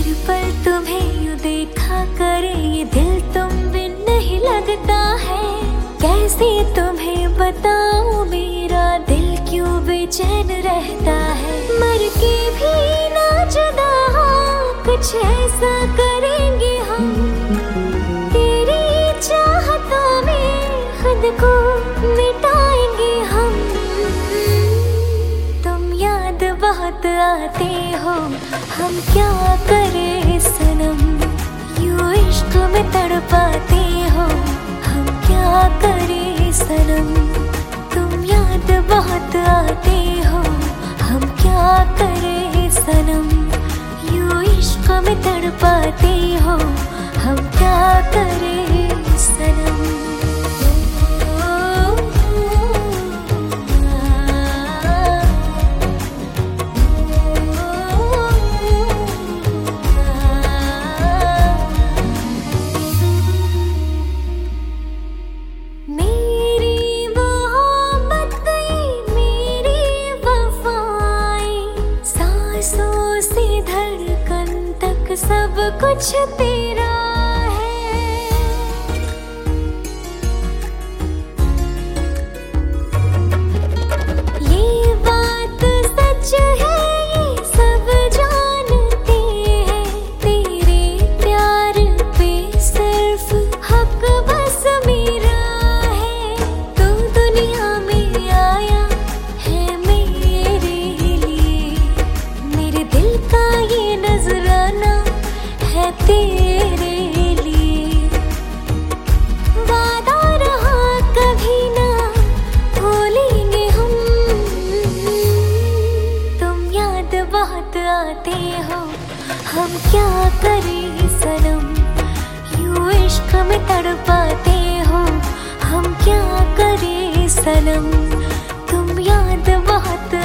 पल तुम्हें यूं देखा करे, ये दिल तुम बिन नहीं लगता है। कैसे तुम्हें बताऊं मेरा दिल क्यों बेचैन रहता है। मर के भी ना जुदा हो, कुछ ऐसा करेंगे हम, तेरी चाहतों में खुद को मिटाएंगे हम। तुम याद बहुत आते हो, हम क्या करें सनम, यूं इश्क में तड़पाते हो, हम क्या करें सनम। तुम याद बहुत आते हो, हम क्या करें सनम, यूं इश्क में तड़पाते हो, हम क्या करें सनम। सब कुछ तेरा है, ये बात सच है, ये सब जानते हैं। तेरे प्यार पे सिर्फ हक बस मेरा है। तू दुनिया में आया है मेरे लिए, मेरे दिल का ये नजराना है तेरे लिए। वादा रहा कभी ना भूलेंगे हम, तुम याद बहुत आते हो, हम क्या करें सनम, यूं इश्क में तड़पाते हो, हम क्या करें सनम। तुम याद बहुत